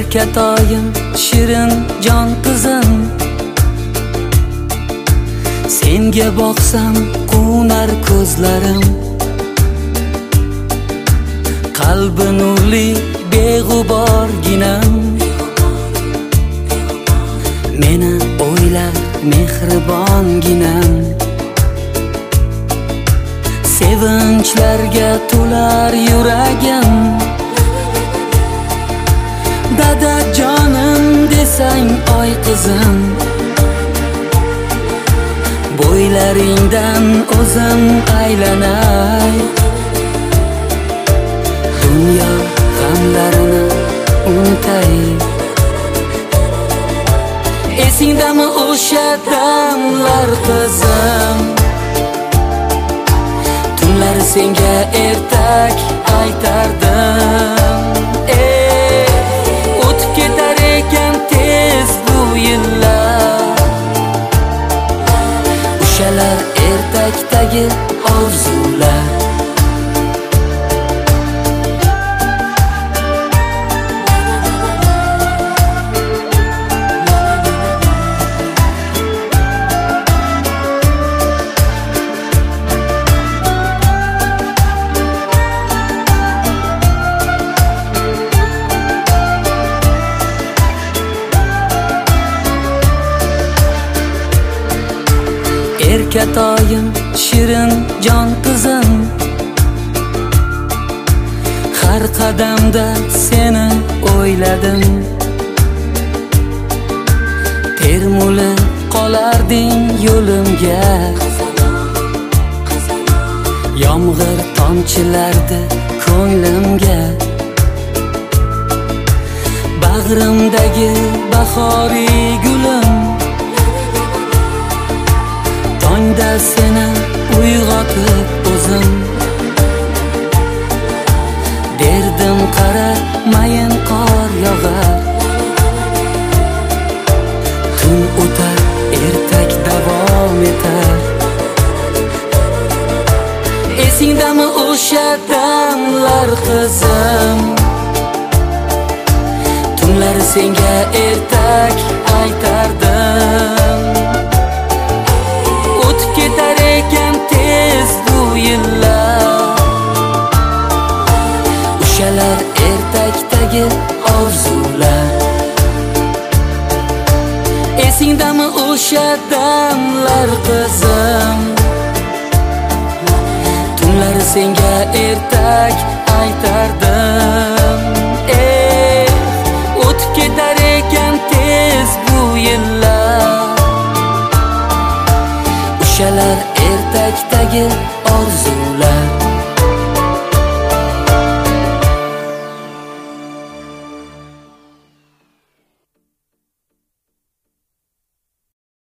Erkatoyim, shirin jon qizim, senga boqsam qunar ko'zlarim. Qalbi nurli beg'uborginam, meni o'ylar mehribonginam. Sevinchlarga to'lar yuragim, dada jonim desang oy qizim. Bo'ylaringdan o'zim aylanay, dunyo g'amlarini unutay. Esingdami o'sha damlar qizim, tunlar senga ertak aytardim. O'tib ketar ekan tez bu yillar, o'shalar ertakdagi orzular. Erkatoyim, shirin jon qizim, har qadamda seni o'yladim. Termulib qolarding yo'limga, yomg'ir tomchilardi ko'nglimga. Bag'rimdagi bahoriy gulim, tongda seni uyg'otib o'zim derdim, qara mayin qor yog'ar. Tun o'tar, ertak davom etar. Esingdami o'sha damlar qizim, tunlar senga ertak aytardim. O'tib ketar ekan tez bu yillar, o'shalar ertakdagi orzular. Esingdami o'sha damlar qizim, tunlar senga ertak aytardim. O'tib ketar ekan tez bu yillar, o'shalar ertakdagi orzular.